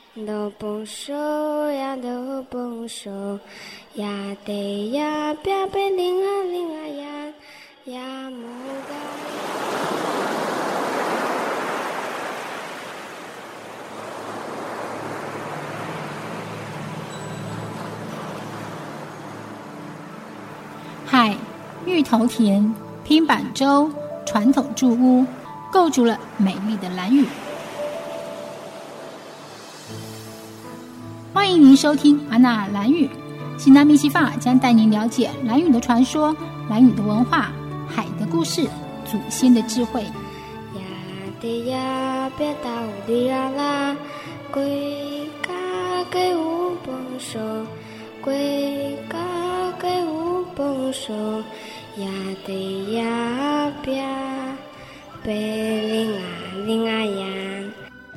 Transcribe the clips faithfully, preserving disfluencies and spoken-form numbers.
都蹦手呀都蹦手呀得呀别别灵啊灵啊呀呀木嘎。 海、芋头田、拼板舟、传统住屋，构筑了美丽的兰屿。欢迎您收听安娜兰屿，西南米西法将带您了解兰屿的传说、兰屿的文化、海的故事、祖先的智慧。 呀的呀别到的呀啦，归嘎给我蹦手，归嘎给我蹦手呀的呀别别灵啊灵啊呀。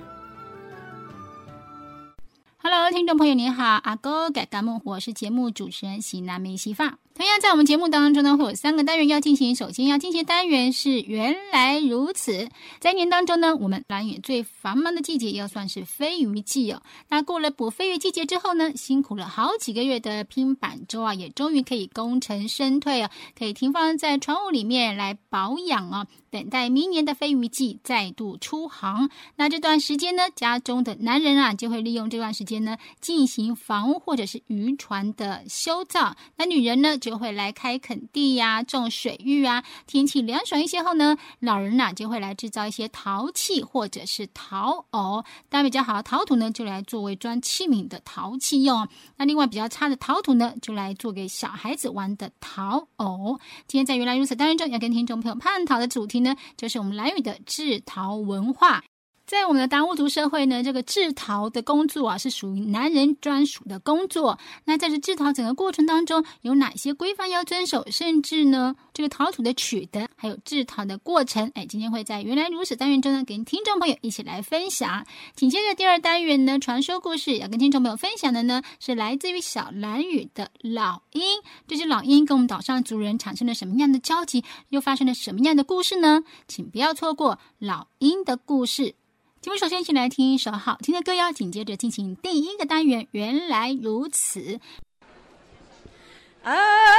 Hello， 听众朋友您好，阿哥改嘎木，我是节目主持人喜南美西发。同样在我们节目当中呢，会有三个单元要进行。首先要进行的单元是原来如此。在一年当中呢，我们兰屿最繁忙的季节要算是飞鱼季哦。那过了捕飞鱼季节之后呢，辛苦了好几个月的拼板舟啊，也终于可以功成身退啊，可以停放在船坞里面来保养啊，等待明年的飞鱼季再度出航。那这段时间呢，家中的男人啊，就会利用这段时间呢，进行房屋或者是渔船的修造。那女人呢，就会来开垦地呀、种水域啊。天气凉爽一些后呢，老人啊就会来制造一些陶器或者是陶偶。当然比较好的陶土呢，就来作为装器皿的陶器用。那另外比较差的陶土呢，就来做给小孩子玩的陶偶。今天在原来如此单元中，要跟听众朋友探讨的主题呢，就是我们兰屿的制陶文化。在我们的达悟族社会呢，这个制陶的工作啊，是属于男人专属的工作。那在这制陶整个过程当中，有哪些规范要遵守？甚至呢，这个陶土的取得，还有制陶的过程，哎，今天会在原来如此单元中呢，跟听众朋友一起来分享。紧接着第二单元呢，传说故事要跟听众朋友分享的呢，是来自于小兰屿的老鹰。这只老鹰跟我们岛上族人产生了什么样的交集？又发生了什么样的故事呢？请不要错过老鹰的故事。节目首先一起来听一首好听的歌谣，紧接着进行第一个单元原来如此。 哎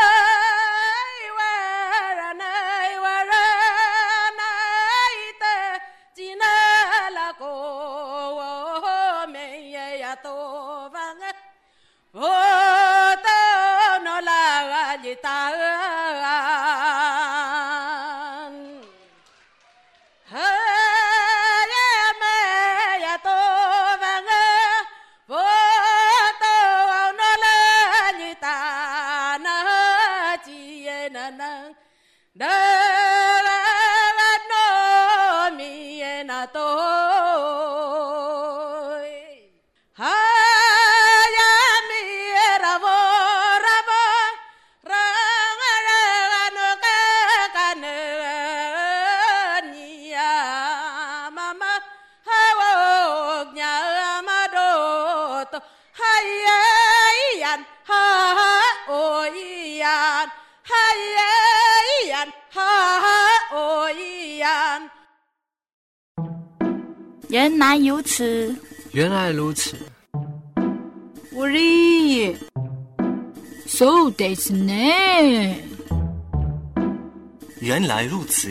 原来如此， 原来如此。 我哩そうですね。 原来如此。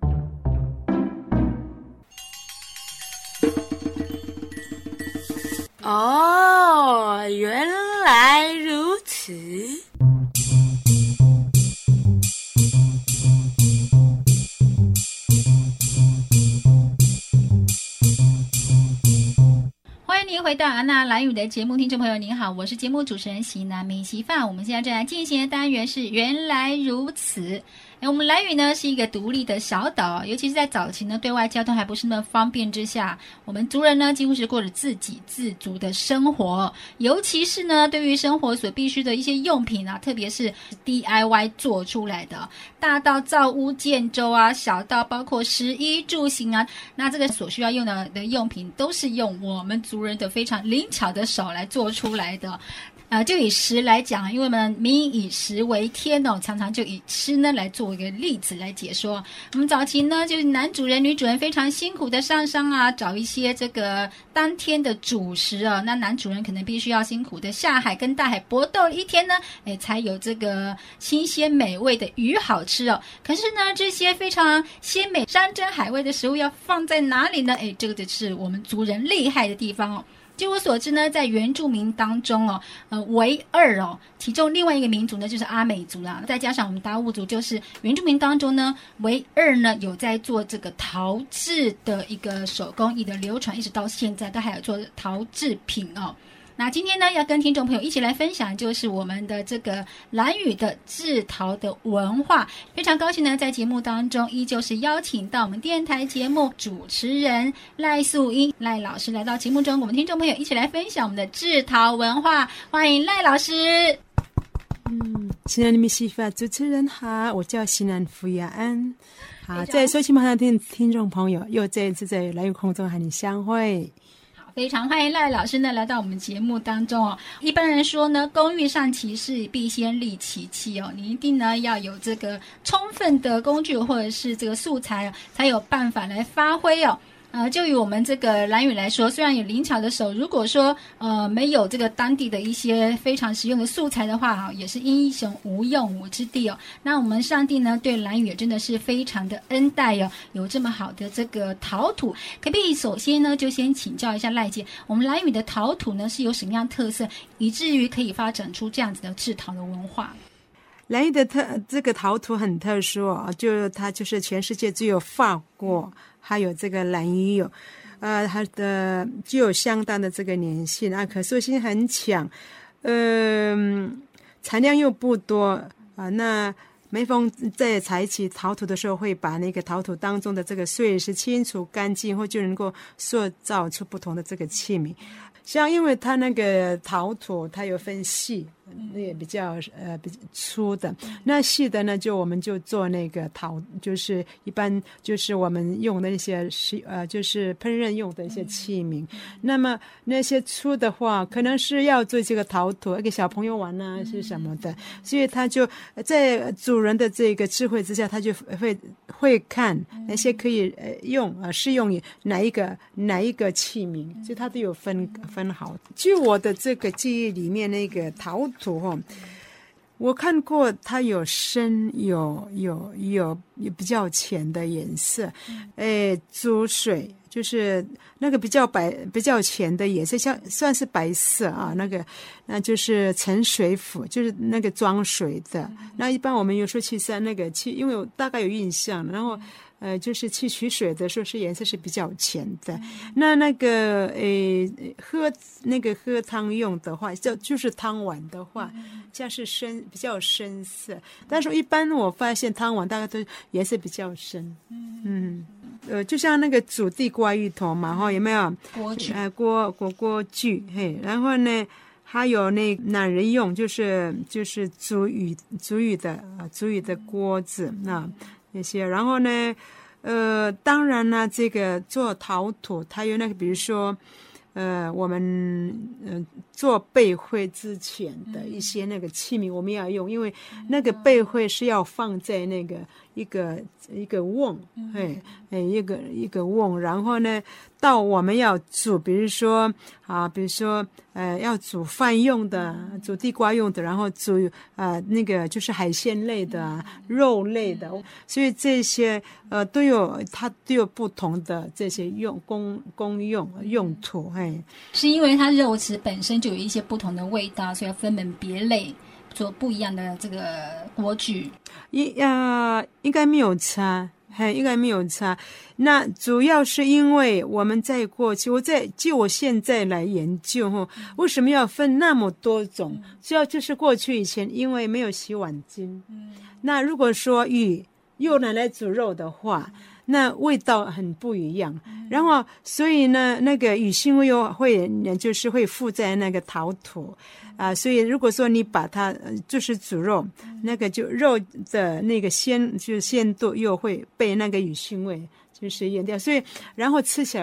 哦，原来如此。 欢迎您回到安娜兰屿的节目，听众朋友您好，我是节目主持人喜南米西发。我们现在正在进行的单元是原来如此。我们兰屿呢是一个独立的小岛，尤其是在早期呢对外交通还不是那么方便之下，我们族人呢几乎是过着自给自足的生活，尤其是呢对于生活所必需的一些用品啊，特别是 D I Y 做出来的，大到造屋建舟啊，小到包括食衣住行啊，那这个所需要用的的用品都是用我们族人的非常灵巧的手来做出来的。 呃，就以食来讲，因为我们民以食为天哦，常常就以吃呢来做一个例子来解说。我们早期呢，就是男主人、女主人非常辛苦的上山啊，找一些这个当天的主食哦。那男主人可能必须要辛苦的下海跟大海搏斗一天呢，哎，才有这个新鲜美味的鱼好吃哦。可是呢，这些非常鲜美、山珍海味的食物要放在哪里呢？哎，这个就是我们族人厉害的地方哦。据我所知呢，在原住民当中哦，呃，唯二哦，其中另外一个民族呢就是阿美族啦，再加上我们达悟族，就是原住民当中呢，唯二呢有在做这个陶制的一个手工艺的流传，一直到现在都还有做陶制品哦。那今天呢，要跟听众朋友一起来分享，就是我们的这个兰屿的制陶的文化。非常高兴呢，在节目当中依旧是邀请到我们电台节目主持人赖素英赖老师来到节目中，我们听众朋友一起来分享我们的制陶文化。欢迎赖老师。 嗯，西南的米西法主持人好，我叫西南福雅安。好，在收听马上听听众朋友，又再一次在兰屿空中和你相会。 非常欢迎赖老师呢来到我们节目当中哦。一般人说呢，工欲善其事，必先利其器哦。你一定呢要有这个充分的工具或者是这个素材，才有办法来发挥哦。呃，就以我们这个兰屿来说，虽然有灵巧的手，如果说呃没有这个当地的一些非常实用的素材的话啊，也是英雄无用武之地哦。那我们上帝呢对兰屿也真的是非常的恩待哦，有这么好的这个陶土。可不可以首先呢就先请教一下赖姐，我们兰屿的陶土呢是有什么样特色，以至于可以发展出这样子的制陶的文化？ 兰屿的特这个陶土很特殊哦，就它就是全世界只有法国还有这个兰屿有，呃，它的具有相当的这个粘性啊，可塑性很强，嗯、呃，产量又不多啊、呃。那每逢在采取陶土的时候，会把那个陶土当中的这个碎石清除干净，或就能够塑造出不同的这个器皿。像因为它那个陶土它有分细，那也比较呃比较粗的，那细的呢就我们就做那个陶，就是一般就是我们用的那些呃就是烹饪用的一些器皿。那么那些粗的话，可能是要做这个陶土给小朋友玩啊是什么的，所以他就在主人的这个智慧之下，他就会会看那些可以呃用啊适用于哪一个哪一个器皿，所以他都有分。分好，据我的这个记忆里面，那个陶土哦，我看过它有深有有有有比较浅的颜色，诶，煮水就是那个比较白比较浅的颜色，像算是白色啊，那个那就是盛水釜，就是那个装水的。那一般我们有时候去山那个去，因为我大概有印象，然后。呃，就是去取水的时候是颜色是比较浅的。那那个呃喝那个喝汤用的话，就就是汤碗的话，这样是深比较深色。但是一般我发现汤碗大概都颜色比较深。嗯，呃，就像那个煮地瓜芋头嘛，哈，有没有？锅具。呃，锅锅锅具，嘿，然后呢，还有那男人用，就是就是煮鱼煮鱼的啊，煮鱼的锅子那。那些，然后呢，呃，当然呢，这个做陶土，它有那个，比如说，呃，我们呃做背会之前的一些那个器皿，我们要用，因为那个背会是要放在那个一个一个瓮，哎哎，一个一个瓮，然后呢，到我们要煮，比如说啊，比如说呃，要煮饭用的，煮地瓜用的，然后煮呃那个就是海鲜类的、肉类的，所以这些呃都有它都有不同的这些用功功用用途，哎， 是因为它肉质本身就有一些不同的味道，所以要分门别类。做不一样的这个锅具， 应呃应该没有差，嘿，应该没有差。那主要是因为我们在过去，我在就我现在来研究哈，为什么要分那么多种？主要就是过去以前因为没有洗碗巾，嗯，那如果说鱼又拿来煮肉的话。那味道很不一样，然后所以呢，那个鱼腥味又会就是会附在那个陶土啊、呃，所以如果说你把它就是煮肉，那个就肉的那个鲜就是鲜度又会被那个鱼腥味就是淹掉，所以然后吃起来会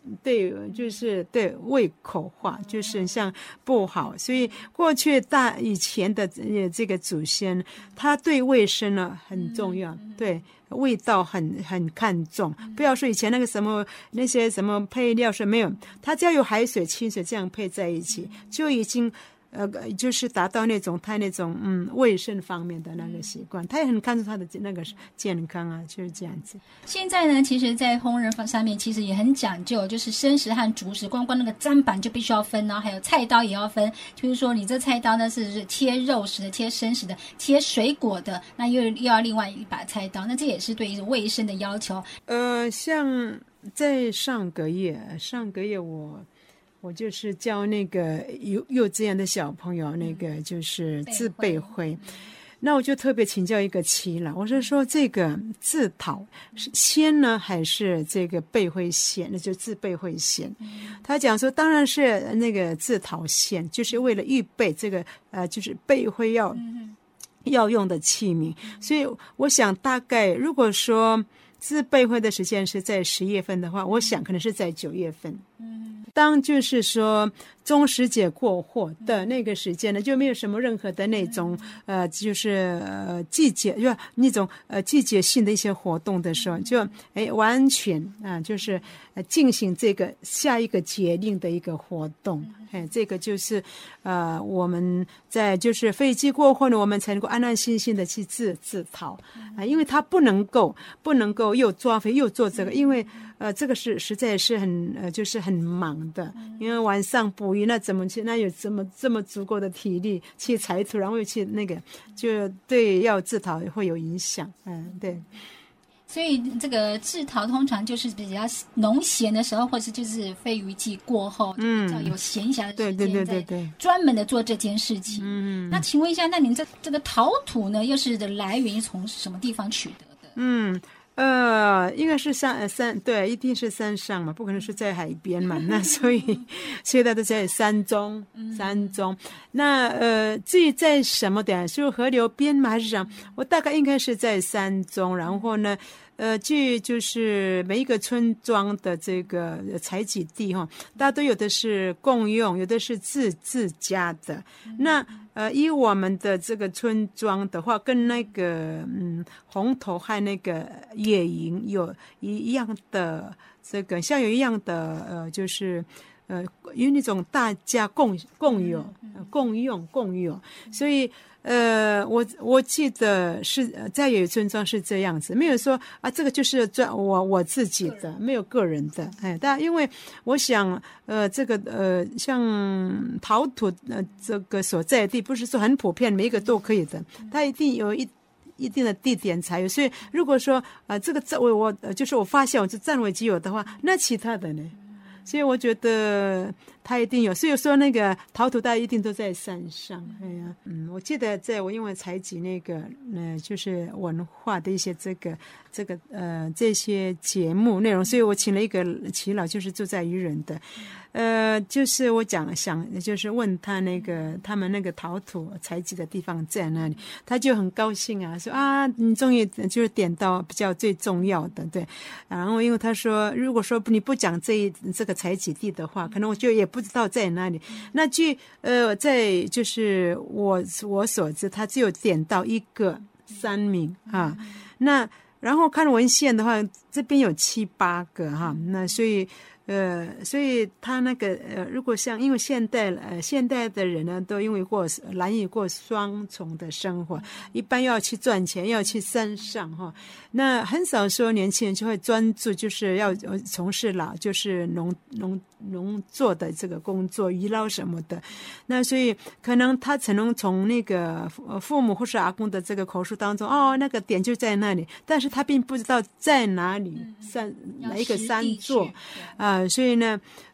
对，就是对胃口化，就是像不好，所以过去大以前的这个祖先，他对卫生呢很重要，对味道很很看重。不要说以前那个什么那些什么配料是没有，他只要有海水、清水这样配在一起，就已经。呃，就是达到那种他那种嗯卫生方面的那个习惯，他也很看重他的那个健康啊，就是这样子。 现在呢，其实，在烹饪上面其实也很讲究，就是生食和熟食，光光那个砧板就必须要分，然后还有菜刀也要分。就是说，你这菜刀呢是切肉食的、切生食的、切水果的，那又又要另外一把菜刀，那这也是对于卫生的要求。 呃，像在上个月，上个月我。我就是教那个幼幼稚园的小朋友，那个就是字背会。那我就特别请教一个耆老，我是说这个字讨是先呢还是这个背会先？那就字背会先。他讲说，当然是那个字讨先，就是为了预备这个呃，就是背会要要用的器皿。所以我想大概如果说字背会的时间是在十月份的话，我想可能是在九月份。当就是说中时节过后的那个时间呢，就没有什么任何的那种呃，就是呃季节，就那种呃季节性的一些活动的时候，就哎完全啊，就是呃进行这个下一个节令的一个活动。哎，这个就是呃我们在就是飞机过后呢，我们才能够安安心心的去自自讨啊，因为它不能够不能够又抓飞又做这个，因为呃这个是实在是很呃就是很忙的，因为晚上捕鱼，那怎么去？那有这么这么足够的体力去采土，然后又去那个，就对要自讨会有影响。嗯，对。 所以这个制陶通常就是比较农闲的时候，或是就是飞鱼季过后，嗯，比较有闲暇的时间，对对对对，专门的做这件事情。嗯，那请问一下，那您这这个陶土呢，又是的来源从什么地方取得的？ 嗯。呃，应该是山山对，一定是山上嘛，不可能是在海边嘛。那所以现在都在山中，山中。那呃，至于在什么点，是河流边吗？还是什么？我大概应该是在山中。然后呢，呃，据就是每一个村庄的这个采集地哈，大家都有的是共用，有的是自自家的。那呃，以我们的这个村庄的话，跟那个嗯红头和那个野营有一样的这个，像有一样的呃，就是呃，有那种大家共共有、呃、共用共有，所以。呃，我我记得是在有村庄是这样子，没有说啊，这个就是专我我自己的，没有个人的，哎，但因为我想，呃，这个呃，像陶土呃这个所在的地，不是说很普遍，每一个都可以的，它一定有一一定的地点才有。所以如果说啊、呃，这个占为我就是我发现我就占为己有的话，那其他的呢？所以我觉得它一定有，所以说那个陶土大家一定都在山上。哎呀，嗯，我记得在我因为采集那个呃，就是文化的一些这个这个呃这些节目内容，所以我请了一个耆老，就是住在渔人的。呃，就是我讲想，就是问他那个他们那个陶土采集的地方在哪里，他就很高兴啊，说啊，你终于就是点到比较最重要的，对。然后因为他说，如果说你不讲这一这个采集地的话，可能我就也不知道在哪里。那据呃，在就是我我所知，他只有点到一个山名啊，那然后看文献的话，这边有七八个哈，那所以。呃，所以他那个呃，如果像因为现代呃现代的人呢，都因为过难以过双重的生活，一般要去赚钱，要去山上哈，那很少说年轻人就会专注，就是要从事了就是农农农作的这个工作，渔捞什么的。那所以可能他只能从那个父母或是阿公的这个口述当中，哦，那个点就在那里，但是他并不知道在哪里山哪一个山座啊。呃，所以呢，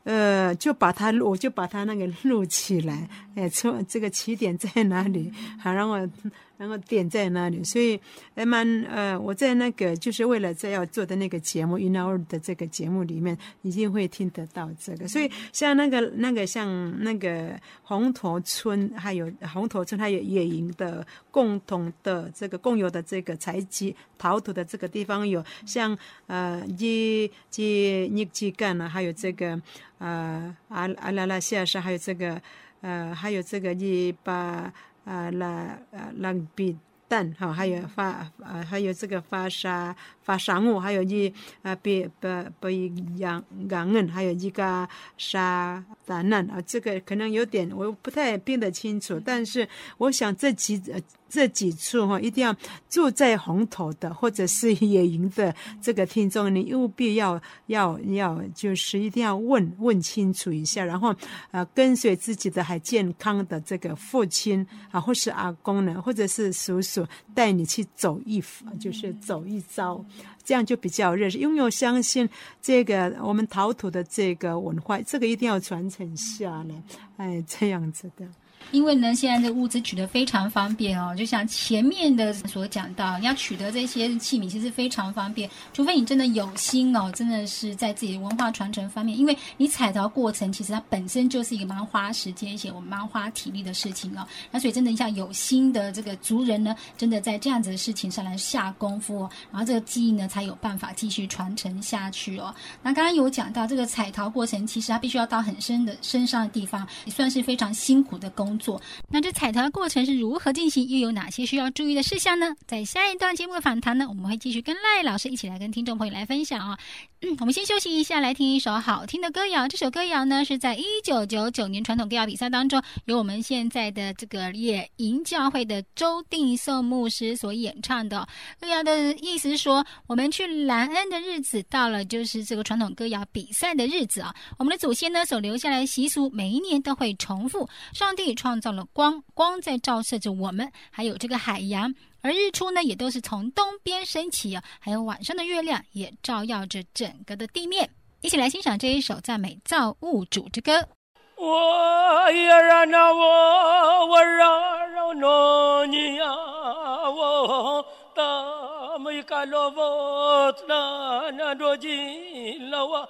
呃，就把它我就把它那个录起来，哎，从这个起点在哪里，好，然后然后点在哪里，所以还蛮呃，我在那个就是为了在要做的那个节目 In Our 的这个节目里面，一定会听得到这个。所以像那个那个像那个红头村，还有红头村，还有野营的共同的这个共有的这个采集陶土的这个地方有像呃一一尼基干啊，还有这个呃阿阿拉拉西亚沙，还有这个呃还有这个一巴呃拉呃拉比蛋哈，还有发呃还有这个发沙发沙木，还有一呃比不不养养人，还有一个沙达难啊，这个可能有点我不太辨得清楚，但是我想这几呃。这几处哈，一定要住在红头的或者是野营的这个听众，你务必要要要就是一定要问问清楚一下，然后呃跟随自己的还健康的这个父亲啊，或是阿公呢，或者是叔叔带你去走一就是走一遭，这样就比较认识。因为我相信这个我们陶土的这个文化，这个一定要传承下来，哎，这样子的。 因为呢，现在的物资取得非常方便哦，就像前面的所讲到，你要取得这些器皿其实非常方便，除非你真的有心哦，真的是在自己的文化传承方面，因为你采陶过程其实它本身就是一个蛮花时间且我们蛮花体力的事情哦，那所以真的像有心的这个族人呢，真的在这样子的事情上来下功夫哦，然后这个技艺呢才有办法继续传承下去哦。那刚刚有讲到这个采陶过程，其实它必须要到很深的深山的地方，也算是非常辛苦的工作。那这采陶的过程是如何进行，又有哪些需要注意的事项呢？在下一段节目的访谈呢，我们会继续跟赖老师一起来跟听众朋友来分享哦。嗯，我们先休息一下，来听一首好听的歌谣。这首歌谣呢是在一九九九年传统歌谣比赛当中，由我们现在的这个野营教会的周定颂牧师所演唱的。歌谣的意思是说，我们去兰恩的日子到了，就是这个传统歌谣比赛的日子啊。我们的祖先呢所留下来的习俗，每一年都会重复。上帝创造了光，光在照射着我们，还有这个海洋。而日出呢，也都是从东边升起啊，还有晚上的月亮也照耀着整个的地面。一起来欣赏这一首赞美造物主之歌。 我呀啦那我我啦啦诺尼呀我大美卡罗沃那那多吉拉哇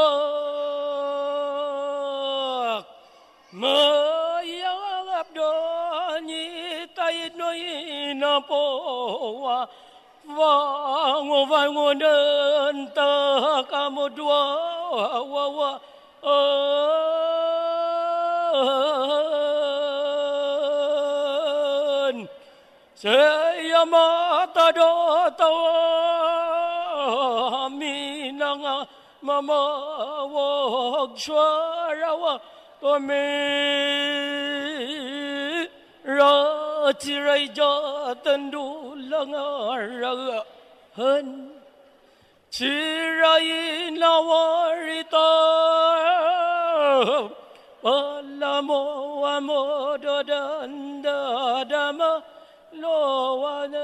哦么呀abdo ni tai noi na po wa wa ngo vai ngo đơn ta ka mo dua wa wa ơn se ya ma ta do ta mi na nga ma ma wo shwa ra wa to me ra chi rai cho tân du lăng ra hơn chi rai la wari ta la mo wa mo do dan da da ma lo wa ne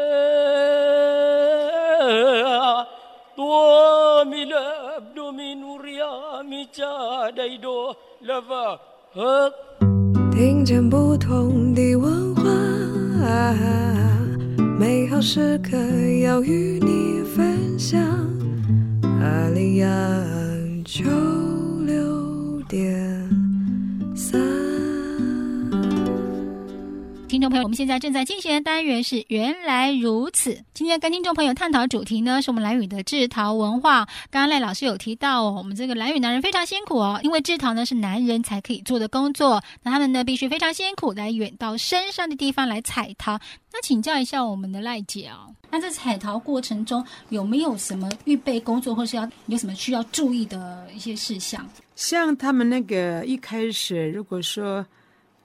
tua mi lab do mi nuria mi cha dai do lava hak 听见不同的文化，美好时刻要与你分享。阿里亚九六点三。 听众朋友，我们现在正在进行的单元是原来如此。今天跟听众朋友探讨主题呢，是我们兰屿的制陶文化。刚刚赖老师有提到哦，我们这个兰屿男人非常辛苦哦，因为制陶呢是男人才可以做的工作，那他们呢必须非常辛苦来远到深山的地方来采陶。那请教一下我们的赖姐哦，那在采陶过程中有没有什么预备工作，或是要有什么需要注意的一些事项？ 像他们那个一开始，如果说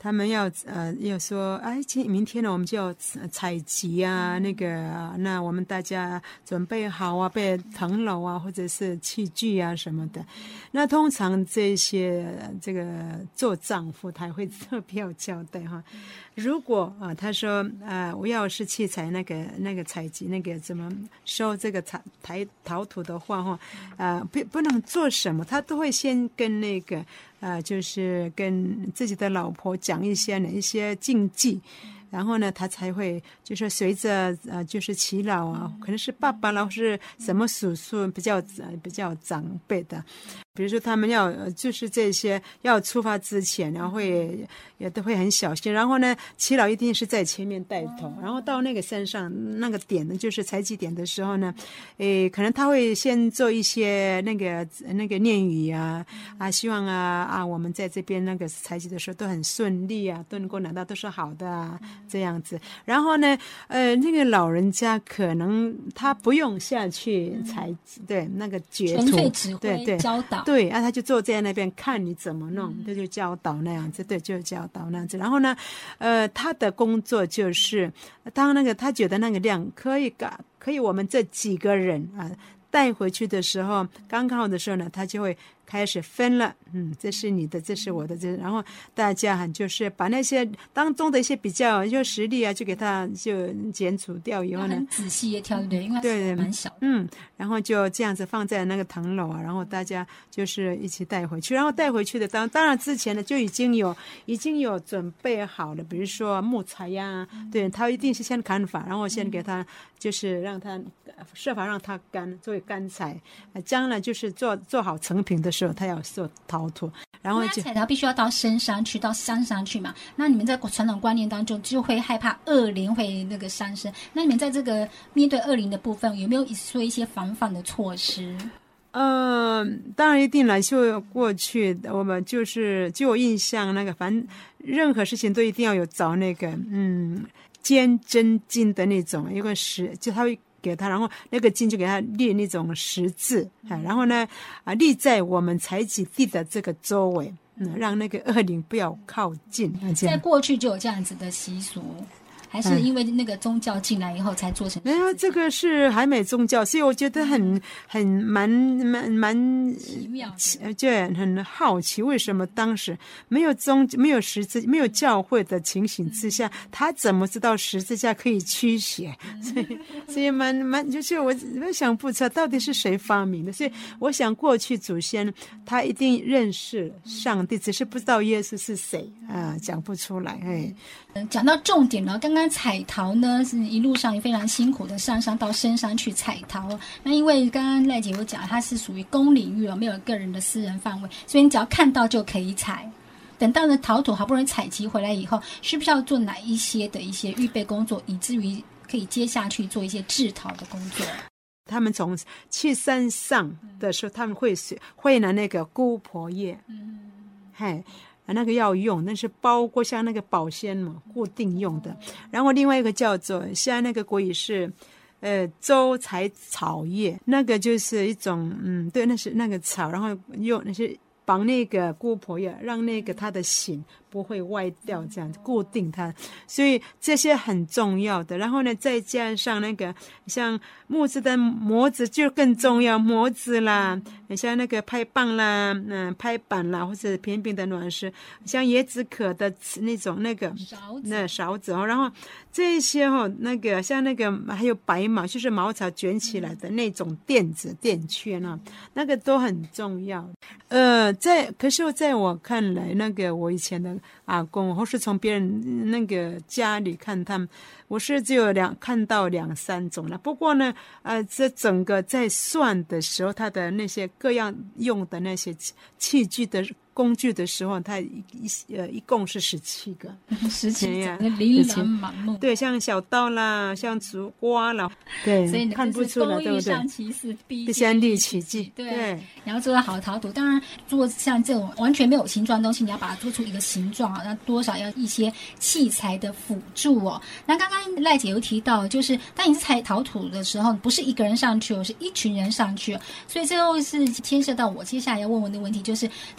他们要呃要说，哎，今明天呢，我们就要采集啊，那个，那我们大家准备好啊，备藤篓啊，或者是器具啊什么的。那通常这些这个做丈夫，他会特别要交代哈。如果啊，他说啊，我要是去采那个那个采集那个怎么收这个采台陶土的话哈，啊不不能做什么，他都会先跟那个啊，就是跟自己的老婆讲一些呢一些禁忌。然后呢，他才会就是随着呃，就是耆老啊，可能是爸爸啦，或是什么叔叔比较呃比较长辈的，比如说他们要就是这些要出发之前，然后会也都会很小心。然后呢，耆老一定是在前面带头，然后到那个山上那个点呢，就是采集点的时候呢，诶，可能他会先做一些那个那个念语啊啊，希望啊啊，我们在这边那个采集的时候都很顺利啊，都能够拿到都是好的啊。这样子，然后呢，呃，那个老人家可能他不用下去采，嗯、对那个掘土， 纯粹指挥教导， 对，啊，他就坐在那边看你怎么弄，他、嗯、就教导那样子，对，就教导那样子。然后呢，呃，他的工作就是，当那个他觉得那个量可以可以，我们这几个人啊带回去的时候，刚刚好的时候呢，他就会开始分了，嗯，这是你的，这是我的，这然后大家就是把那些当中的一些比较就实力啊，就给他就剪除掉以后呢， 很仔细的挑，对，因为对蛮小的， 嗯，然后就这样子放在那个藤篓啊，然后大家就是一起带回去，然后带回去的当当然之前呢就已经有已经有准备好了，比如说木材呀、啊，嗯、对，他一定是先砍伐，然后先给他、嗯、就是让他设法让它干作为干柴，将来就是做做好成品的时候，他要做陶土，然后就采陶必须要到深山去，到山上去嘛。那你们在传统观念当中就会害怕恶灵会那个上身，那你们在这个面对恶灵的部分，有没有说一些防范的措施？ 呃，当然一定了。就过去我们就是就我印象那个，反正任何事情都一定要有找那个嗯尖针金的那种一个石，就他会。给他，然后那个金就给他立那种十字，嗯、然后呢，啊，立在我们采集地的这个周围，嗯，让那个恶灵不要靠近。 在过去就有这样子的习俗，还是因为那个宗教进来以后才做成？ 没有，这个是还没宗教，所以我觉得很很蛮蛮蛮奇妙， 就很好奇，为什么当时没有宗没有十字没有教会的情形之下，嗯、他怎么知道十字架可以驱邪？嗯、所以所以蛮蛮就是我我想不出来到底是谁发明的，所以我想过去祖先他一定认识上帝，只是不知道耶稣是谁啊，讲不出来。哎， 讲到重点了，刚刚。采陶呢是一路上也非常辛苦的上山到深山去采陶，那因为刚刚赖姐有讲它是属于公领域了，没有个人的私人范围，所以你只要看到就可以采。等到呢陶土好不容易采集回来以后，需不需要做哪一些的一些预备工作，以至于可以接下去做一些制陶的工作？ 他们从去山上的时候，他们会会拿那个姑婆叶，嗯，嘿。那个要用，那是包括像那个保鲜嘛，固定用的。然后另外一个叫做像那个国语是，呃，周采草叶，那个就是一种，嗯，对，那是那个草，然后用那些绑那个姑婆叶，让那个它的形不会歪掉，这样固定它，所以这些很重要的。然后呢，再加上那个像木质的模子就更重要，模子啦，像那个拍棒啦，嗯、呃，拍板啦，或者平平的卵石，像椰子壳的那种那个勺子， 那勺子哦。然后这些哦，那个像那个还有白毛，就是茅草卷起来的那种垫子、垫圈啊，那个都很重要。呃，在可是在我看来，那个我以前的阿公，或是从别人那个家里看他们，我是只有两看到两三种了。不过呢，呃，这整个在算的时候，他的那些各样用的那些器具的工具的时候，它一呃一共是十七个， 十七呀，琳琅满目。 对，像小刀啦，像竹瓜啦，对， 所以看不出来，对不对？ 其事必先立其技， 对，然后做到好陶土。当然，做像这种完全没有形状的东西，你要把它做出一个形状啊，那多少要一些器材的辅助哦。那刚刚赖姐有提到，就是当你是采陶土的时候，不是一个人上去，是一群人上去，所以最后是牵涉到我接下来要问问的问题，就是在什么样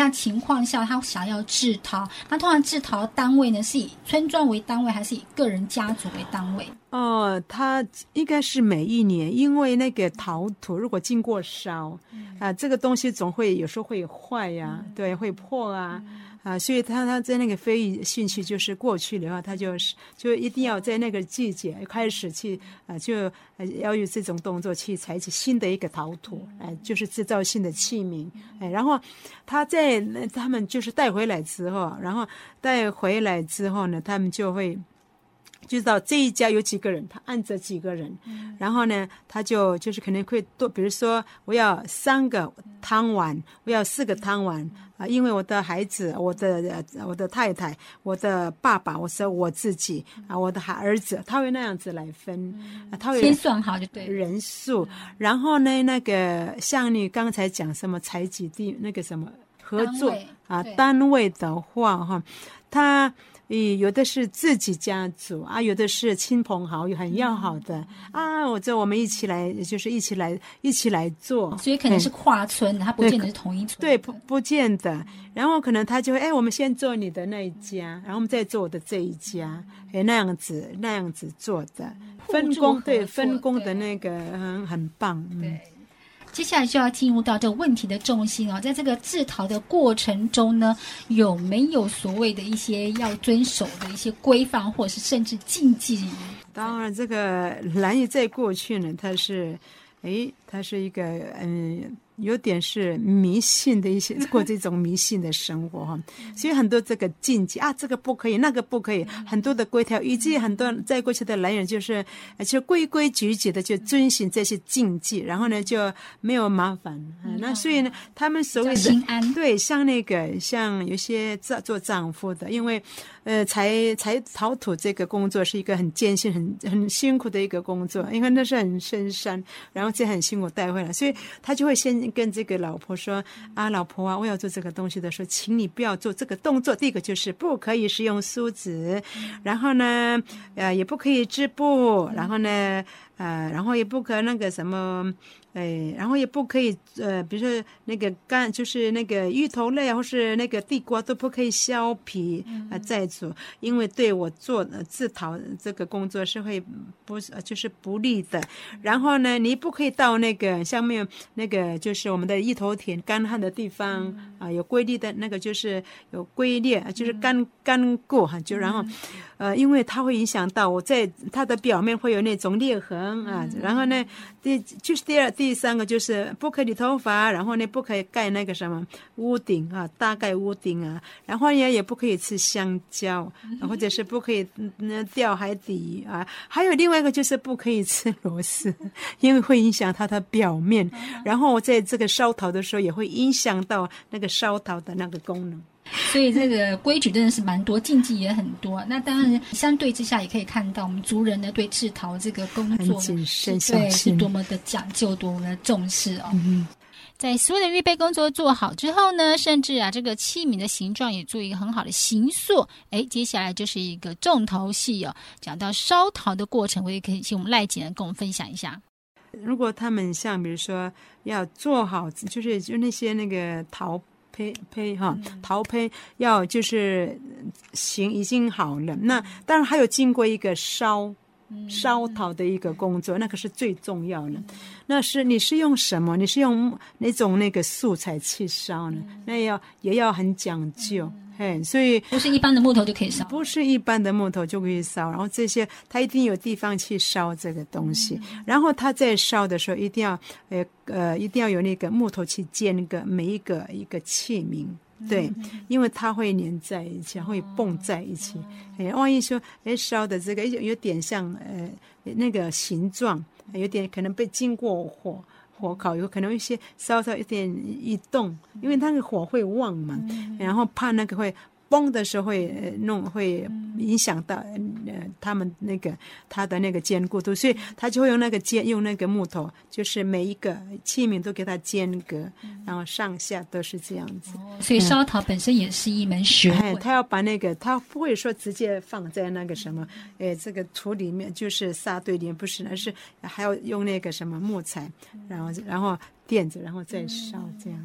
样情况下他想要制陶？那通常制陶单位呢是以村庄为单位，还是以个人家族为单位？ 哦，它应该是每一年，因为那个陶土如果经过烧，嗯、啊，这个东西总会有时候会坏呀、啊嗯，对，会破啊。嗯啊，所以他他在那个非遗兴趣就是过去的话，他就是就一定要在那个季节开始去啊，就呃要有这种动作去采取新的一个陶土，哎、呃，就是制造新的器皿，哎，然后他在他们就是带回来之后，然后带回来之后呢，他们就会。就知道这一家有几个人，他按着几个人，嗯、然后呢，他就就是可能会多，比如说我要三个汤碗，我要四个汤碗啊、呃，因为我的孩子、我的我的太太、我的爸爸，我说我自己啊、呃，我的儿子，他会那样子来分，啊、他会先算好就对人数，然后呢，那个像你刚才讲什么采集地那个什么合作啊单位的话哈，他。有的是自己家族啊，有的是亲朋好友很要好的、嗯、啊，我这我们一起来，就是一起来一起来做， 所以可能是跨村的，他不见得是同一村， 对，不不见得。然后可能他就会，哎，我们先做你的那一家，然后我们再做我的这一家，哎，那样子那样子做的，分工对分工的那个很很棒，嗯。 对。接下来就要进入到这个问题的重心哦，在这个制陶的过程中呢，有没有所谓的一些要遵守的一些规范，或者是甚至禁忌？ 当然，这个兰屿在过去呢，它是，诶，它是一个嗯。有点是迷信的一些过这种迷信的生活哈，所以很多这个禁忌啊，这个不可以，那个不可以，很多的规条，以及很多在过去的来人就是就规规矩矩的就遵循这些禁忌，然后呢就没有麻烦、嗯、那所以呢他们所谓的心安， 对，像那个像有些做丈夫的，因为呃采采陶土这个工作是一个很艰辛很很辛苦的一个工作，因为那是很深山，然后这很辛苦带回来，所以他就会先跟这个老婆说啊，老婆啊，我要做这个东西的时候，请你不要做这个动作。第一个就是不可以使用梳子，然后呢，呃，也不可以织布，然后呢，呃，然后也不可那个什么。哎，然后也不可以呃，比如说那个干，就是那个芋头类啊，或是那个地瓜都不可以削皮啊、呃、再煮，因为对我做制陶这个工作是会不就是不利的。然后呢，你不可以到那个下面那个就是我们的芋头田干旱的地方啊、呃，有规律的那个就是有龟裂，就是干干过哈，就然后呃，因为它会影响到我在它的表面会有那种裂痕啊，然后呢，第就是第二。第三个就是不可以理头发，然后呢不可以盖那个什么屋顶啊，大盖屋顶啊，然后呢也不可以吃香蕉，或者是不可以嗯掉海底啊，还有另外一个就是不可以吃螺丝，因为会影响它的表面，然后在这个烧陶的时候也会影响到那个烧陶的那个功能。 所以这个规矩真的是蛮多，禁忌也很多。那当然相对之下也可以看到我们族人呢对制陶这个工作谨慎对是多么的讲究，多么的重视哦。 嗯， 在所有的预备工作做好之后呢，甚至啊这个器皿的形状也做一个很好的形塑。哎，接下来就是一个重头戏哦。讲到烧陶的过程，我也可以请我们赖姐跟我们分享一下。 如果他们像比如说要做好，就是就那些那个陶胚胚哈，陶胚要就是行已经好了，那当然还有经过一个烧烧陶的一个工作，那个是最重要的。那是你是用什么？你是用那种那个素材去烧呢？那要也要很讲究。嘿，所以不是一般的木头就可以烧， 不是一般的木头就可以烧，然后这些它一定有地方去烧这个东西，嗯、然后它在烧的时候一定要呃呃一定要有那个木头去接个每一个一个器皿。对，因为它会粘在一起，会蹦在一起。哎，万一说，哎，烧的这个有有点像呃那个形状，有点可能被经过火火烤，有可能一些烧烧有点一动，因为那个火会旺嘛，然后怕那个会。崩的时候会呃弄会影响到呃他们那个它的那个坚固度，所以他就会用那个尖用那个木头，就是每一个器皿都给它间隔，然后上下都是这样子。 哦、所以烧陶本身也是一门学问。 他、嗯、要把那个他不会说直接放在那个什么诶这个土里面，就是沙堆里面，不是，而是还要用那个什么木材，然后然后垫着，然后再烧这样子。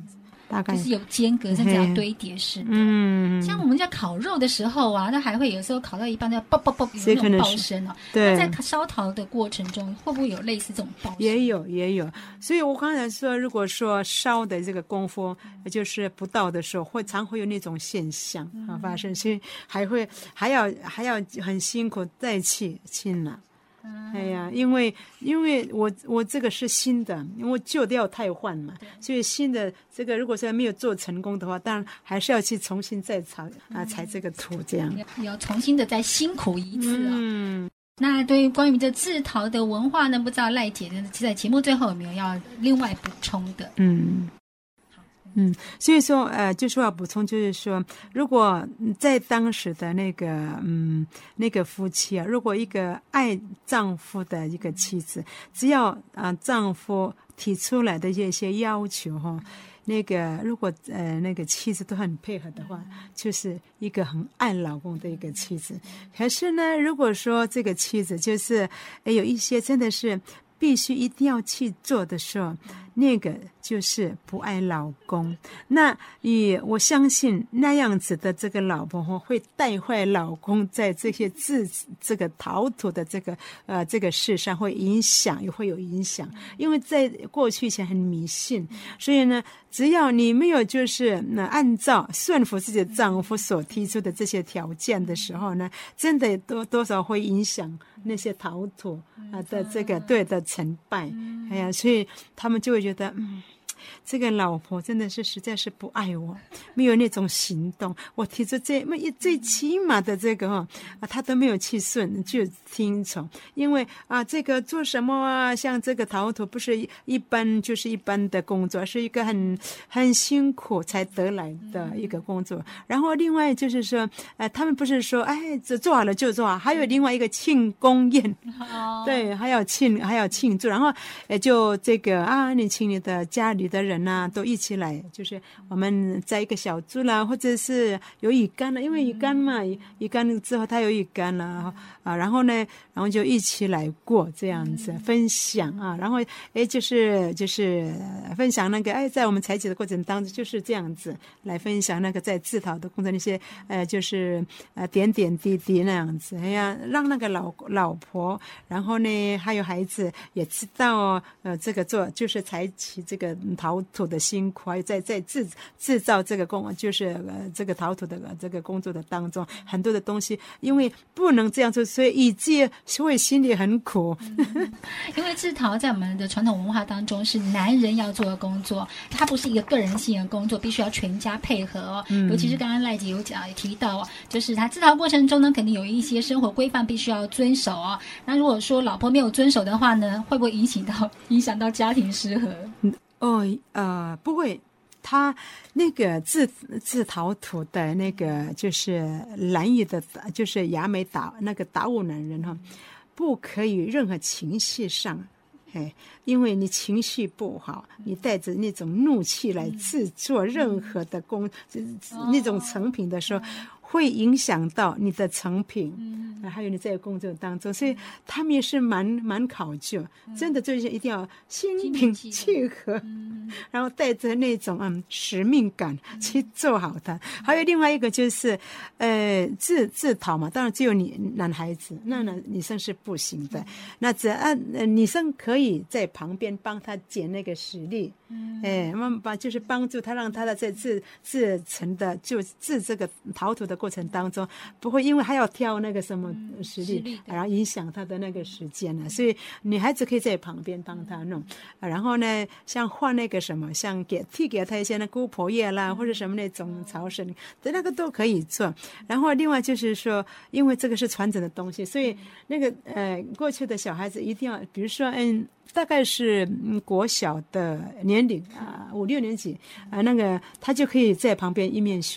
大概就是有间隔，甚至要堆叠式的。 嗯， 像我们在烤肉的时候啊，那还会有时候烤到一半要爆爆爆有那种爆声哦。 对， 那在烧陶的过程中，会不会有类似这种爆声？ 也有，也有。所以我刚才说，如果说烧的这个功夫就是不到的时候，会常会有那种现象啊发生，所以还会还要还要很辛苦再去清了。哎呀，因为因为我我这个是新的，因为旧的要汰换嘛，所以新的这个如果说没有做成功的话，当然还是要去重新再裁啊裁这个土，这样要要重新的再辛苦一次啊、哦。 嗯， 那对于关于这制陶的文化呢，不知道赖姐在节目最后有没有要另外补充的？ 嗯。嗯，所以说，呃，就说要补充，就是说，如果在当时的那个，嗯，那个夫妻啊，如果一个爱丈夫的一个妻子，只要啊、呃、丈夫提出来的这些要求哈，那个如果呃那个妻子都很配合的话，就是一个很爱老公的一个妻子。可是呢，如果说这个妻子就是呃有一些真的是必须一定要去做的时候，那个就是不爱老公。那也我相信那样子的这个老婆会带坏老公，在这些自这个陶土的这个呃这个事上会影响，也会有影响。因为在过去以前很迷信，所以呢，只要你没有就是那按照顺服自己的丈夫所提出的这些条件的时候呢，真的多多少会影响那些陶土啊的这个对的成败。哎呀，所以他们就会觉得，嗯，这个老婆真的是实在是不爱我，没有那种行动。我提出这最起码的这个哈啊，他都没有去顺就听从，因为啊，这个做什么啊，像这个陶土不是一般就是一般的工作，是一个很很辛苦才得来的一个工作。然后另外就是说，呃，他们不是说哎，这做好了就做好，还有另外一个庆功宴，哦、对，还要庆还要庆祝，然后呃就这个啊，你请你的家里的人啊都一起来，就是我们在一个小猪啦，或者是有鱼竿了，因为鱼竿嘛，鱼竿之后它有鱼竿了啊，然后呢，然后就一起来过这样子分享啊，然后哎就是就是分享那个哎，在我们采集的过程当中就是这样子来分享那个在制陶的工作那些呃就是呃点点滴滴那样子，哎呀，让那个老老婆，然后呢还有孩子也知道呃这个做就是采集这个陶土的辛苦，还有在在制制造这个工就是呃这个陶土的这个工作的当中很多的东西，因为不能这样做，所以以致会心里很苦。 嗯、因为制陶在我们的传统文化当中是男人要做的工作，它不是一个个人性的工作，必须要全家配合哦。嗯、尤其是刚刚赖姐有讲也提到哦，就是他制陶过程中呢，肯定有一些生活规范必须要遵守哦。那如果说老婆没有遵守的话呢，会不会影响到影响到家庭失和？ 嗯哦，呃，不会，他那个制制陶土的那个就是蓝玉的，就是雅美达那个达悟男人哈，不可以任何情绪上，哎，因为你情绪不好，你带着那种怒气来制作任何的工、嗯、那种成品的时候。会影响到你的成品，嗯、还有你在工作当中，所以他们也是蛮蛮考究，嗯、真的就是一定要心平气和，嗯、然后带着那种嗯使命感去做好它。嗯、还有另外一个就是，呃，自自陶嘛，当然只有你男孩子，那男女生是不行的。嗯、那只啊、呃，女生可以在旁边帮他捡那个石粒，嗯、哎，慢慢把就是帮助他，让他的在制制成的就制这个陶土的过程当中，不会因为还要挑那个什么实力，嗯、然后影响他的那个时间了。所以女孩子可以在旁边帮他弄，嗯、然后呢，像换那个什么，像给替给他一些那姑婆叶啦，嗯、或者什么那种草绳的那个都可以做。然后另外就是说，因为这个是传承的东西，所以那个呃，过去的小孩子一定要，比如说嗯。大概是嗯国小的年龄啊，五六年级啊，那个他就可以在旁边一面学了。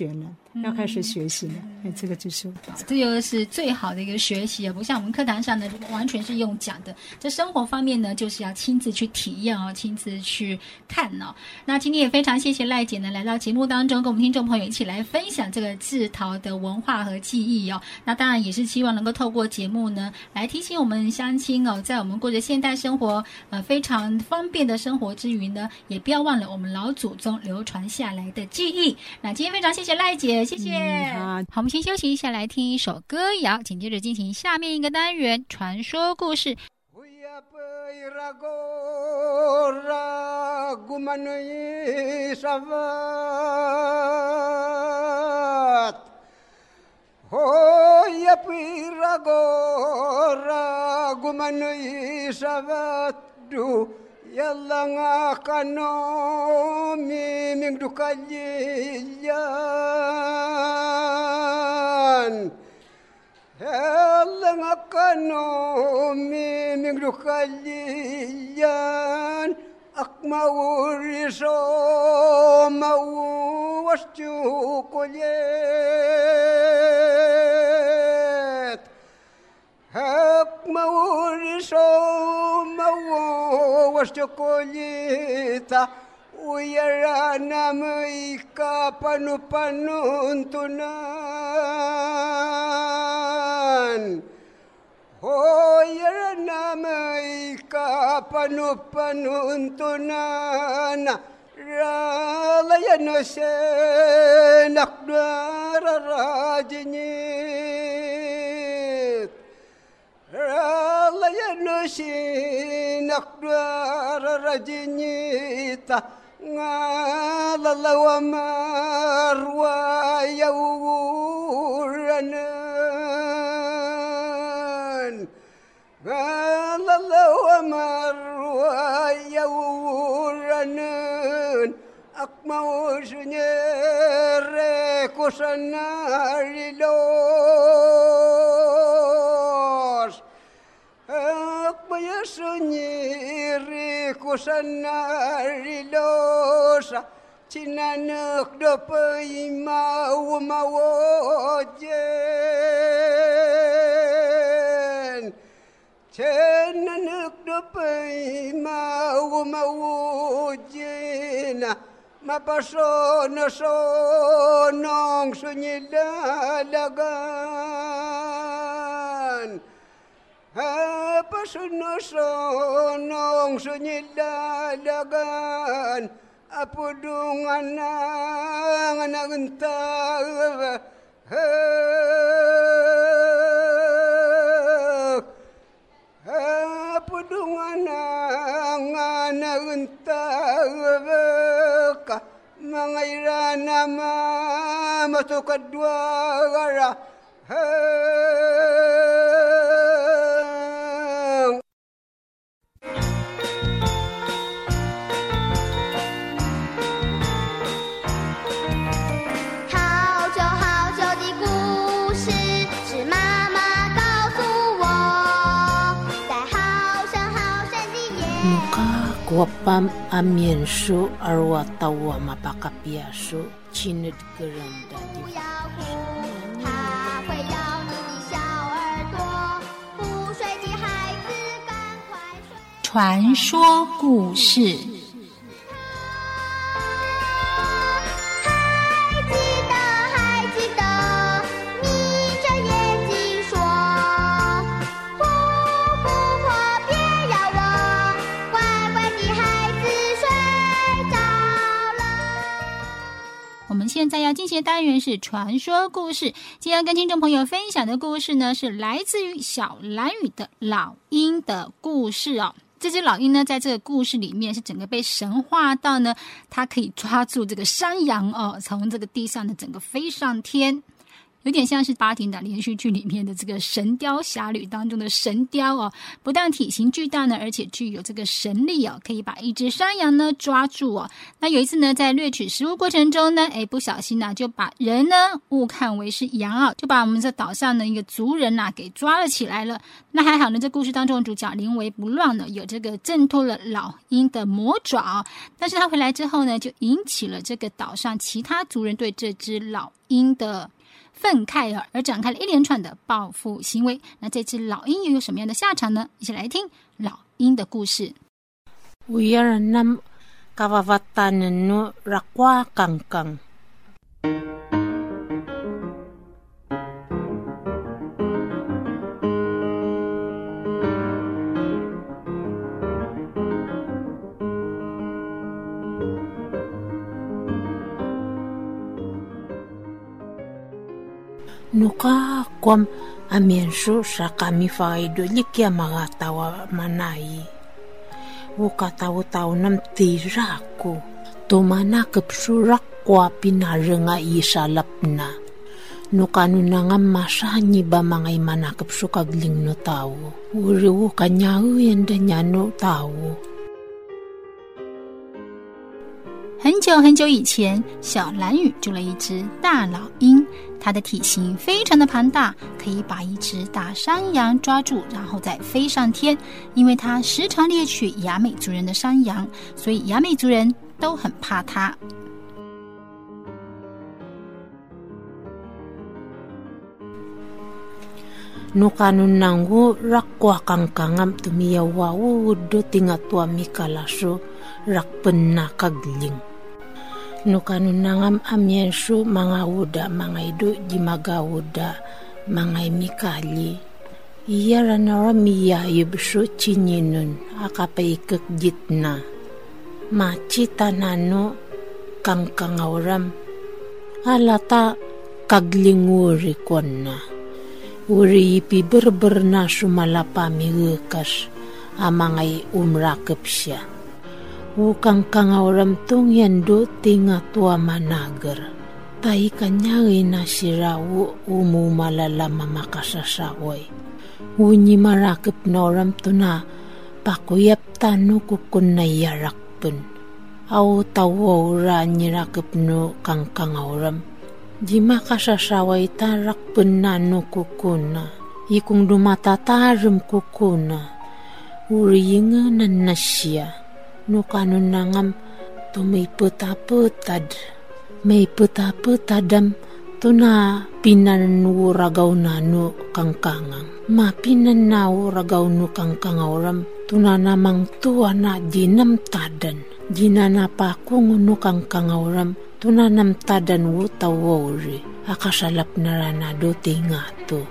要开始学习了。哎，这个就是这就是最好的一个学习啊！不像我们课堂上呢，完全是用讲的。在生活方面呢，就是要亲自去体验哦，亲自去看哦。那今天也非常谢谢赖姐呢，来到节目当中，跟我们听众朋友一起来分享这个制陶的文化和记忆哦。那当然也是希望能够透过节目呢，来提醒我们乡亲哦，在我们过着现代生活呃非常方便的生活之余呢，也不要忘了我们老祖宗流传下来的记忆。那今天非常谢谢赖姐，谢谢。 嗯、好， 好，我们先休息一下，来听一首歌谣，紧接着进行下面一个单元——传说故事。 Yalla nga kano mi ming dukaliyan Yalla nga kano mi ming dukaliyan Ak mauri so mauwas chukulit Ak mauri so mauwas chukulita Uyara na may kapanupanuntunan Uyara na may kapanupanuntunan Ralayan no senak dararajinit Ralayan no senak dararajinita Ngalalawa marwa yawuranan Ngalalawa marwa yawuranan Akmausunyere kusanarilos Akmayasunyere kusanarilos Cinanak dapay mawmawajen Cinanak dapay mawmawajen Mapasono-sonong sunyilalagan Mapasono-sonong sunyilalagan Apudungan ang nagantag Apudungan ang nagantag Mga irana matukadwara Wapam amiensu arwa tawa mapakapiasu chinid geranda di 传说故事。现在要进行的单元是传说故事。今天跟听众朋友分享的故事呢，是来自于小蓝屿的老鹰的故事哦。这只老鹰呢，在这个故事里面是整个被神化到呢，它可以抓住这个山羊哦，从这个地上的整个飞上天。 有点像是八点档连续剧里面的这个神雕侠侣当中的神雕哦，不但体型巨大呢，而且具有这个神力哦，可以把一只山羊呢抓住哦。那有一次呢，在掠取食物过程中呢，哎，不小心呢就把人呢误看为是羊啊，就把我们这岛上的一个族人呐、啊、给抓了起来了。那还好呢，这故事当中的主角临危不乱呢，有这个挣脱了老鹰的魔爪、哦，但是他回来之后呢，就引起了这个岛上其他族人对这只老鹰的愤慨啊，而展开了一连串的报复行为。那这只老鹰又有什么样的下场呢？一起来听老鹰的故事。 Uyaranam kawawatanan rakwa kangkang. Nuka kwam amiensu sa kami faido likia mga tawa manai. Wuka tawo-tawo nam tiraku. Tumana kepsurak kwa pinarenga isalap na. Nuka nunangam masanyi ba mga imana kepsukagling no tawo. Uri wuka nyahu yanda nyano tawo. 很久很久以前，小蓝屿住了一只大老鹰，它的体型非常的庞大，可以把一只大山羊抓住，然后再飞上天。因为它时常猎取雅美族人的山羊，所以雅美族人都很怕它。 Nukanun nanggu rakwa kangkangam tumiyawa wudo tingatwa mikalaso rakpenna kagling.Nukanun nangam amiensu mga wuda mga ido jimaga wuda mga mikali. Iya ranara miya yubso chininun akapaikak jitna. Machi tanano kangkangauram. Alata kaglinguri konna.Uri ipi berberna sumalapami gekas amangay umrakep siya. Ukang kangauram tong yando tinga tua managar. Tai kanyagi na sirawo umumalalama makasasaway. Unyi marakep na oram to na pakuyap tano kukun na yarakpen. Aw tawo ura nirakep no kang kangauram.Jima kasasaway tarak penano kukuna. Ikung dumatatarem kukuna. Uriinga na nasya. No kanon nangam to may peta-petad. May peta-petadam to na pinanuragaw na no kangkangang. Ma pinanuragaw no kangkangawram to na namang tuwa na dinamtadan. Dinanapakong no kangkangawram.Tunanam tadan wo tawori akasalap na ranado tingato。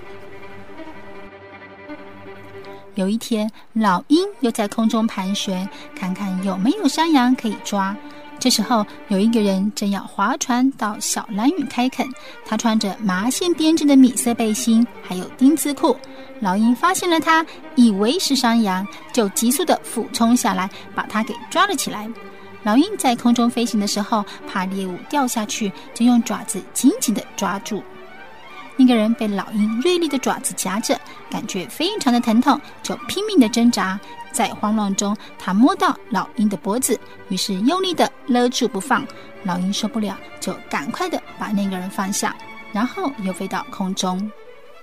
有一天，老鹰又在空中盘旋，看看有没有山羊可以抓。这时候，有一个人正要划船到小蓝屿开垦，他穿着麻线编织的米色背心，还有丁字裤。老鹰发现了他，以为是山羊，就急速的俯冲下来，把他给抓了起来。老鹰在空中飞行的时候，怕猎物掉下去，就用爪子紧紧地抓住。那个人被老鹰锐利的爪子夹着，感觉非常的疼痛，就拼命地挣扎。在慌乱中，他摸到老鹰的脖子，于是用力地勒住不放。老鹰受不了，就赶快地把那个人放下，然后又飞到空中。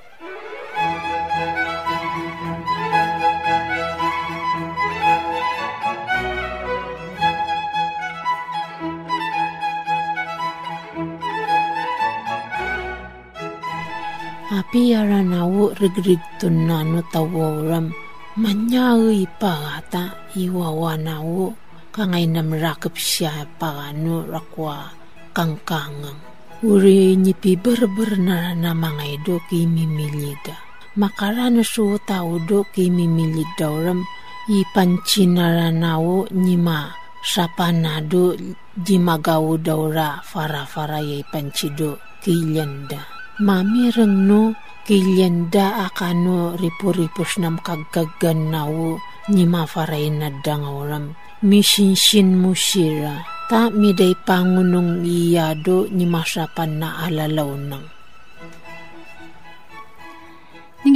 Api aranawo rigrigton na no taworam manyawi pagata iwawanawo kangay namrakap siya pagano rakwa kangkangang. Uri nipi berber na na mga ido kimimilida. Makarano suwo tao do kimimilida oram ipanchinaranawo nima sapanado jimagawo daura fara-fara yay pancido kilyanda.Mami rengno kilyanda akano ripu-ripus nam kaggagan nawo ni mafaray na dangoram mishinshin musira ta miday pangunong iyado ni masapan na alalaw nang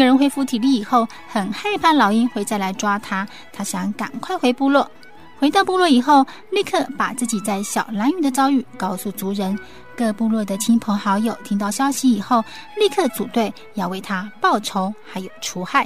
个人恢复体力以后，很害怕老鹰会再来抓他，他想赶快回部落。回到部落以后，立刻把自己在小蓝屿的遭遇告诉族人。各部落的亲朋好友听到消息以后，立刻组队要为他报仇，还有除害。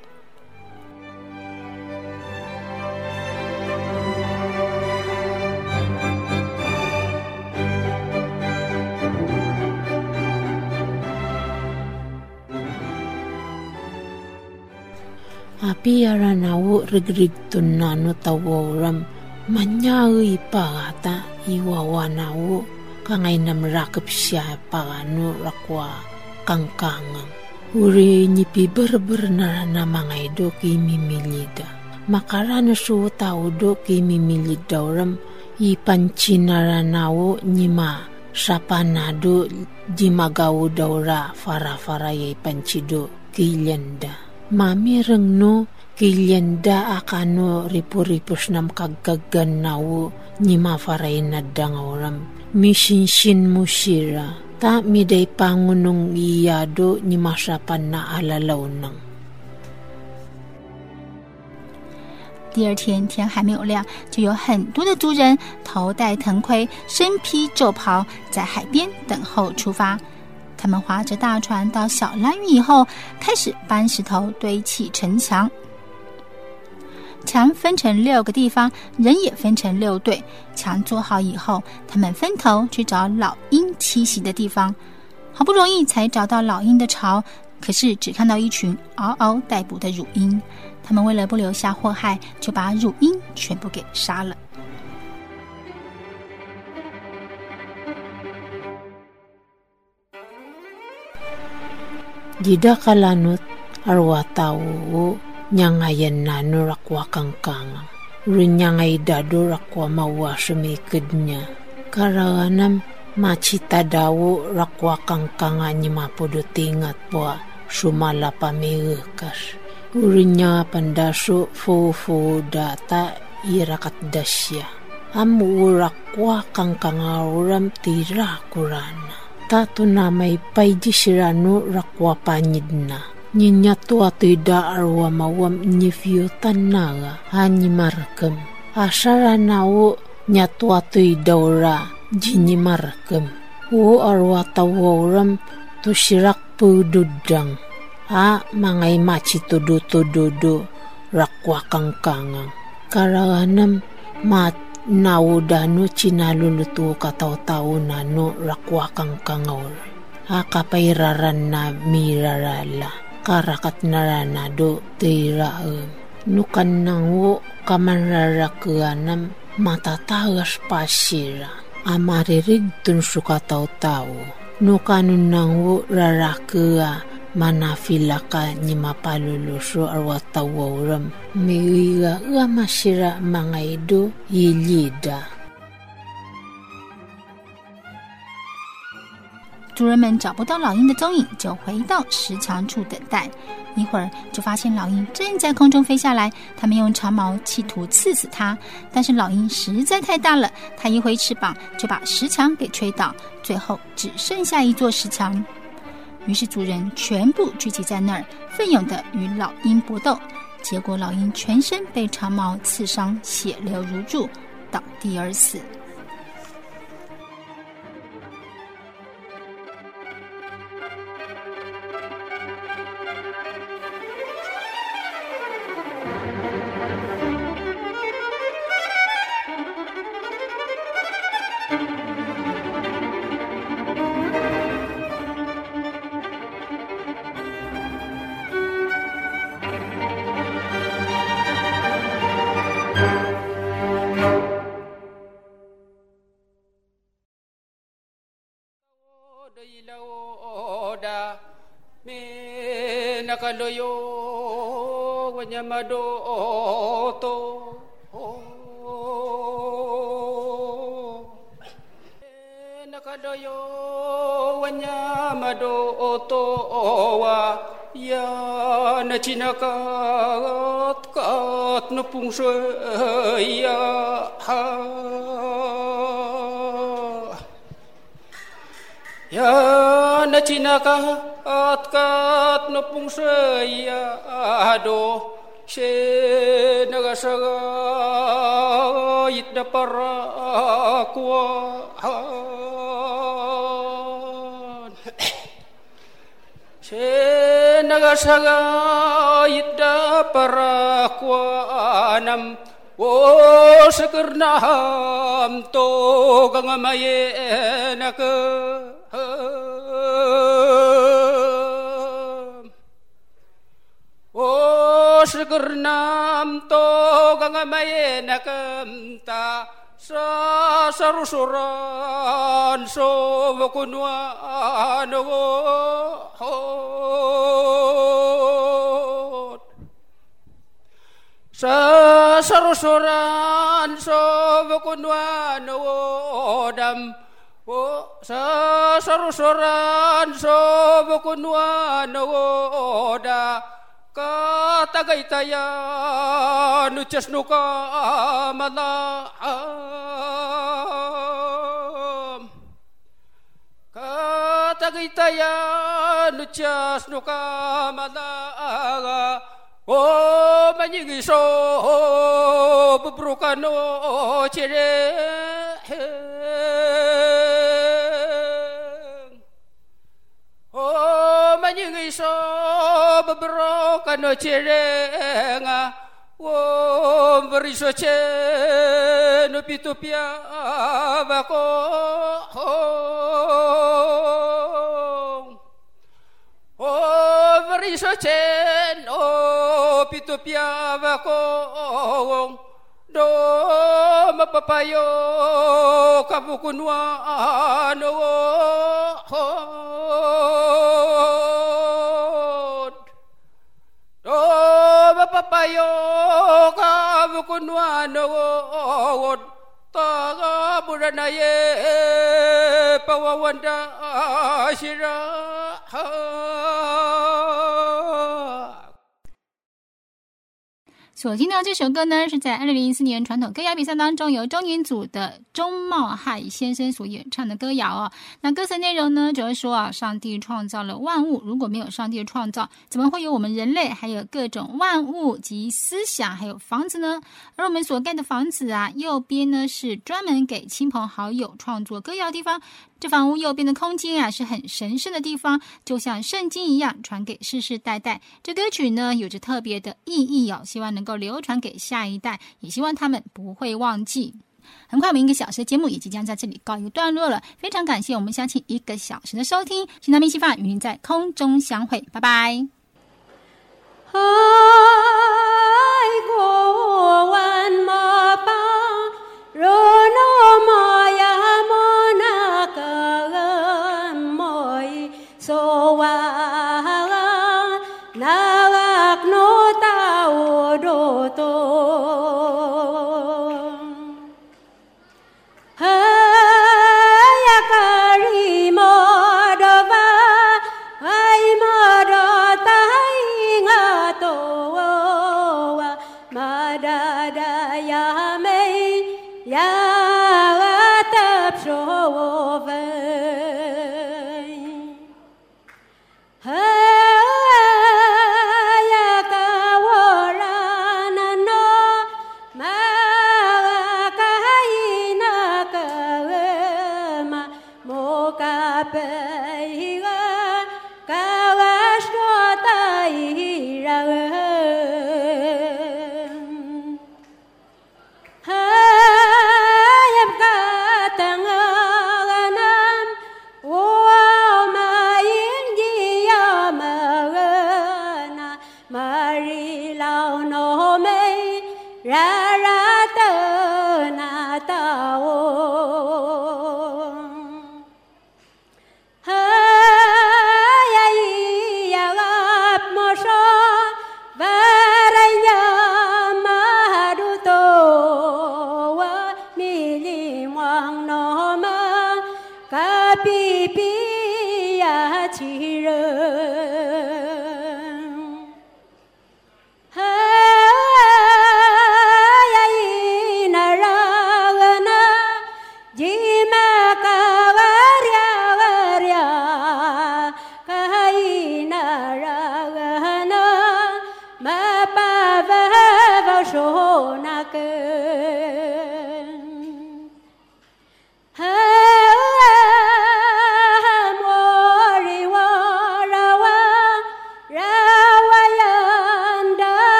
Api aranawo rigridton nano taworam manyawi pagata iwawanawo kangay namrakap siya pagano rakwa kangkangang. Uri nipi berber na na mga ido kimimilida. Makarana suwo tao do kimimilida oram ipanchinaranawo nima sapanado jimagawo daura fara-fara yay pancido kilyanda. Mamirang no kilyanda akano ripo-ripos nam kaggagan nawo ni mafaray na dangoram misinshin musira ta miday pangunong iyado ni masapan na alalaw nang。 第二天天还没有亮，就有很多的族人头戴藤盔，身披胄袍，在海边等候出发。他们划着大船到小蓝屿以后，开始搬石头堆砌城墙。墙分成六个地方，人也分成六队。墙做好以后，他们分头去找老鹰栖息的地方。好不容易才找到老鹰的巢，可是只看到一群嗷嗷待哺的乳鹰。他们为了不留下祸害，就把乳鹰全部给杀了。 Jida kalanot arwa tawo nyangayan nano rakwa kangkanga. Runyangay dado rakwa mawa sumikid niya. Karaganam macita dawo rakwa kangkanga ni mapudutingat po sumala pamigikas. Urunya pandaso fo-fo data irakat dasya. Amu rakwa kangkanga uram tira kurana. Tato na may paydi sirano rakwa panyid na. Ninya to ato'y da arwa mawam nifiyutan na nga hanyi markam. Asara na o nya to ato'y daura jini markam. O arwa tawaram to sirak pududang. A mangay machi todo-todo rakwa kangkangang. Karaganam mat nawudano cinaluluto kataw-taw na no rakwa kang kangor. Akapairaran na mirarala. Karakat naranado tiraam. Nukan nango kamanrarakuanam matatagas pasira. Amaririg tun sukataw-taw. Nukanun nango rarakua manafilaka ni mapaluluso arwatawaram miwiga uamasira mga ido yilida。 族人们找不到老鹰的踪影，就回到石墙处等待。一会儿就发现老鹰正在空中飞下来，他们用长矛企图刺死它，但是老鹰实在太大了，它一挥翅膀就把石墙给吹倒，最后只剩下一座石墙。于是族人全部聚集在那儿，奋勇地与老鹰搏斗。结果老鹰全身被长矛刺伤，血流如注，倒地而死。 Nakaloyo wanyamado to nakaloyo wanyamado to wa ya nachinakat kat no pungswe ya ha ya nachinaka at kat no pung saya ado she nagasaga itna para kwa she nagasaga itna para kwa nam o sakernam to gangamaye nak o sakernam to gangamaye nak ta sa sarusuran so kunwa no sa sarusuran so kunwa no dam o sa sarusuran so kunwa no da katagaytayan nuchas nuka mala katagaytayan nuchas nuka mala o manyigiso bubrukano chire o manyigiso bubrukano chire nga o beriso che no pitupia bako o beriso che no pitupia bako do mapapayo kabukunwa no do mapapayo kabukunwa no taga buranaye pawawanda shira 所听到这首歌呢，是在二零零四年传统歌谣比赛当中由中音组的钟茂海先生所演唱的歌谣哦。那歌词内容呢，主要说啊，上帝创造了万物，如果没有上帝的创造，怎么会有我们人类，还有各种万物及思想，还有房子呢？而我们所盖的房子啊，右边呢是专门给亲朋好友创作歌谣的地方。这房屋右边的空间啊，是很神圣的地方，就像圣经一样，传给世世代代。这歌曲呢，有着特别的意义哦，希望能够流传给下一代，也希望他们不会忘记。很快我们一个小时的节目也即将在这里告一个段落了，非常感谢我们相信一个小时的收听，新南明西法与您在空中相会，拜拜。 爱过万马巴罗诺玛呀莫那个莫伊索瓦那个诺达乌多多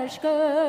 Ashka